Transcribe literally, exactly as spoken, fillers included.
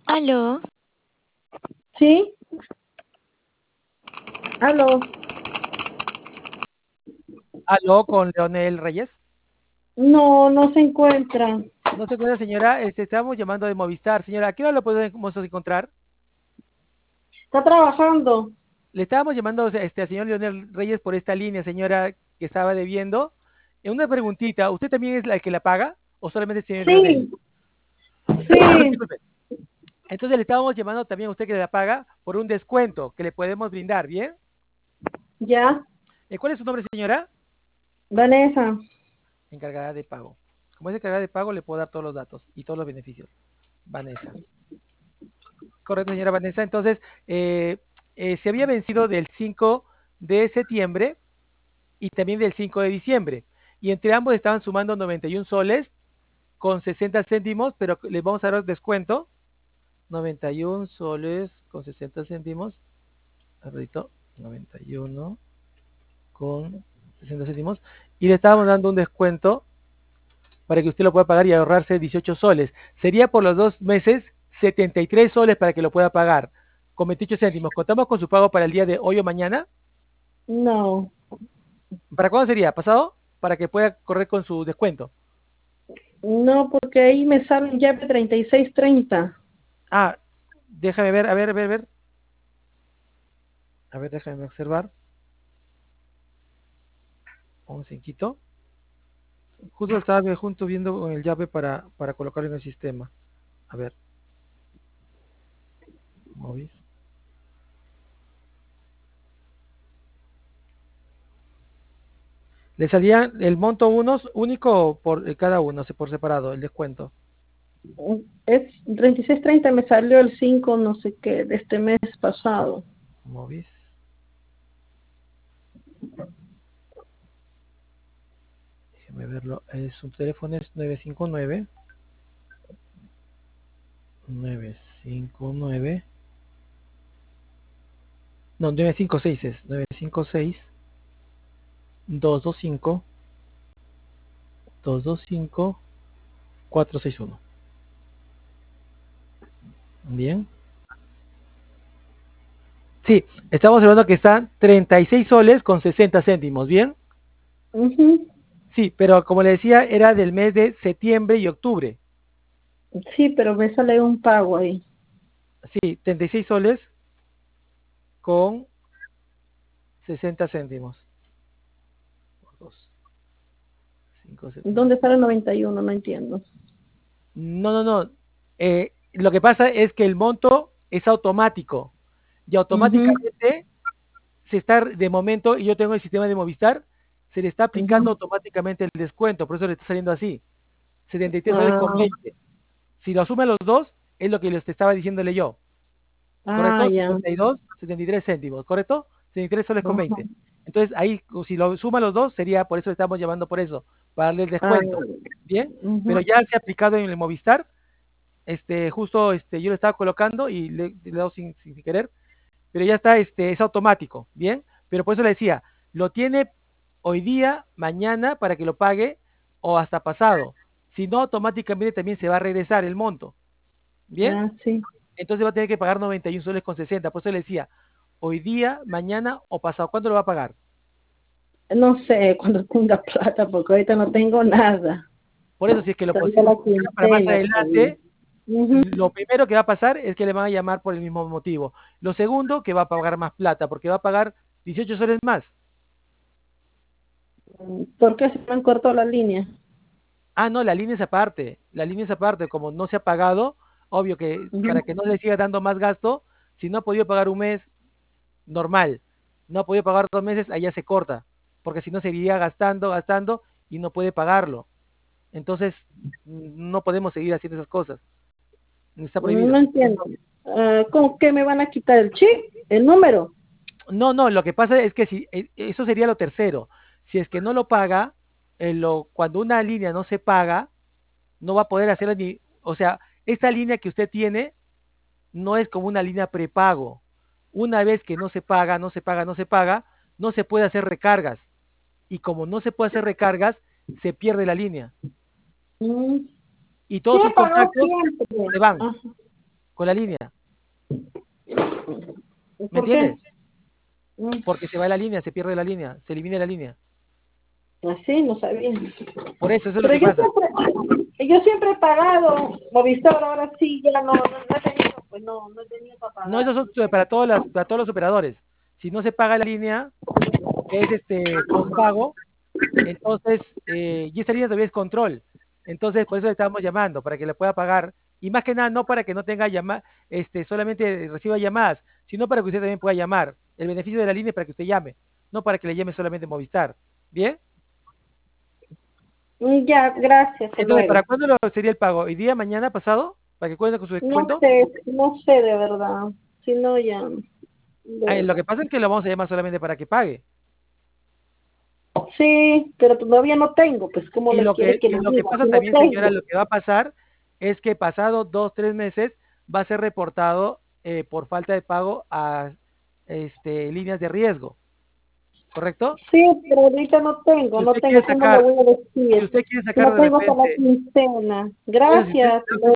Aló, ¿Sí? Aló. Aló, con Leonel Reyes. No, no se encuentra. No se encuentra, señora. Este, estamos llamando de Movistar. Señora, ¿a qué hora lo podemos encontrar? Está trabajando. Le estábamos llamando este, al señor Leonel Reyes por esta línea, señora, que estaba debiendo. Eh, Una preguntita, ¿usted también es la que la paga o solamente el señor Leonel? Sí, sí, Disculpe. Entonces le estábamos llamando también a usted que la paga por un descuento que le podemos brindar, ¿bien? ya. Eh, ¿Cuál es su nombre, señora? Vanessa. Encargada de pago. Como es encargada de pago, le puedo dar todos los datos y todos los beneficios. Vanessa. Correcto, señora Vanessa. Entonces, eh, eh, se había vencido del cinco de septiembre y también del cinco de diciembre. Y entre ambos estaban sumando noventa y uno soles con sesenta céntimos, pero les vamos a dar descuento. noventa y uno soles con sesenta céntimos. Ahorita, noventa y uno con sesenta céntimos. Y le estábamos dando un descuento para que usted lo pueda pagar y ahorrarse dieciocho soles. Sería por los dos meses setenta y tres soles para que lo pueda pagar con veintiocho céntimos. ¿Contamos con su pago para el día de hoy o mañana? No, ¿Para cuándo sería? ¿Pasado? Para que pueda correr con su descuento. no, porque ahí me sale un llave treinta y seis treinta. Ah, déjame ver, a ver, a ver, a ver. A ver, déjame observar. Un cinquito. Justo estaba junto viendo con el llave para, para colocarlo en el sistema. A ver. Movis. Le salía el monto unos único por eh, cada uno, por separado, el descuento. Es treinta y seis treinta, me salió el cinco no sé qué, de este mes pasado. Movis. Déjeme verlo. Eh, su teléfono es nueve cinco nueve. nueve cinco nueve. No, nueve cinco seis es. nueve cinco seis. dos dos cinco. dos dos cinco. cuatro seis uno. Bien. Sí, estamos hablando que están treinta y seis soles con sesenta céntimos, ¿bien? Ujú. Sí, pero como le decía, era del mes de septiembre y octubre. Sí, pero me sale un pago ahí. Sí, treinta y seis soles con sesenta céntimos. Por dos, cinco, setenta. ¿Dónde sale noventa y uno? No entiendo. No, no, no. Eh, lo que pasa es que el monto es automático y Ujú, automáticamente se está de momento, y yo tengo el sistema de Movistar, se le está aplicando ujú. automáticamente el descuento, por eso le está saliendo así. setenta y tres soles con Ah, veinte. Si lo asume los dos, es lo que les estaba diciéndole yo. ah, ¿Correcto? ya. setenta y dos, setenta y tres céntimos, ¿correcto? setenta y tres soles con Ajá. veinte. Entonces ahí, si lo suma los dos, sería, por eso le estamos llamando por eso, para darle el Ah, descuento. Bien, ujú. pero ya se ha aplicado en el Movistar, este, justo este, yo lo estaba colocando y le, le he dado sin, sin, sin querer, pero ya está, este, es automático, ¿bien? Pero por eso le decía, lo tiene hoy día, mañana, para que lo pague, o hasta pasado. Si no, automáticamente también se va a regresar el monto, ¿bien? Ah, sí. Entonces va a tener que pagar noventa y uno soles con sesenta. Por eso le decía, hoy día, mañana o pasado. ¿Cuándo lo va a pagar? No sé, cuando tenga plata, porque ahorita no tengo nada. Por eso, si es que lo Salió la posiciona para más quincena todavía. adelante, Ujú. lo primero que va a pasar es que le van a llamar por el mismo motivo. Lo segundo, que va a pagar más plata, porque va a pagar dieciocho soles más. ¿Por qué se me han cortado la línea? Ah, no, la línea es aparte. La línea es aparte. Como no se ha pagado, obvio que para que Ujú. no le siga dando más gasto, si no ha podido pagar un mes, normal. No ha podido pagar dos meses, allá se corta. Porque si no, seguiría gastando, gastando y no puede pagarlo. Entonces, no podemos seguir haciendo esas cosas. Está No prohibido. entiendo. Ah, ¿cómo que me van a quitar el chip? ¿El número? No, no, lo que pasa es que si eh, eso sería lo tercero. Si es que no lo paga, eh, lo, cuando una línea no se paga, no va a poder hacerla ni, o sea, esta línea que usted tiene no es como una línea prepago. Una vez que no se paga, no se paga, no se paga, no se puede hacer recargas. Y como no se puede hacer recargas, se pierde la línea. Mm, Y sí todos he sus pagado contactos siempre. se van. Ajá. con la línea. ¿Me ¿Por entiendes? qué? Porque se va la línea, se pierde la línea, se elimina la línea. Así, no sabía. Por eso, eso es lo Pero que yo pasa. siempre, yo siempre he pagado Movistar, ahora sí, ya no, no, no he tenido, pues no, no he tenido para No, pagar. eso No son sé. para todos, las, para todos los operadores. Si no se paga la línea, que es este postpago, entonces, eh, y esa línea todavía es control. Entonces, por eso le estamos llamando, para que la pueda pagar. Y más que nada, no para que no tenga llama, este, solamente reciba llamadas, sino para que usted también pueda llamar. El beneficio de la línea es para que usted llame, no para que le llame solamente Movistar. ¿Bien? Mm, ya, gracias, hasta Entonces, ¿para luego. cuándo lo, sería el pago? ¿Hoy día, mañana, pasado? ¿Para que cuente con su No descuento? sé, no sé de verdad. Si no, ya, de Ah, lo verdad. que pasa es que lo vamos a llamar solamente para que pague. Sí, pero todavía no tengo, pues, ¿cómo Y le lo quiere que, que y le lo que diga? pasa Si no también, señora, tengo. lo que va a pasar es que pasado dos, tres meses va a ser reportado eh, por falta de pago a este, líneas de riesgo, ¿correcto? Sí, pero ahorita no tengo, Si no usted quiere tengo, ¿cómo le sacar, voy a si decir? usted quiere Si sacar no de tengo hasta la repente, quincena. por eso, si usted, Gracias. si usted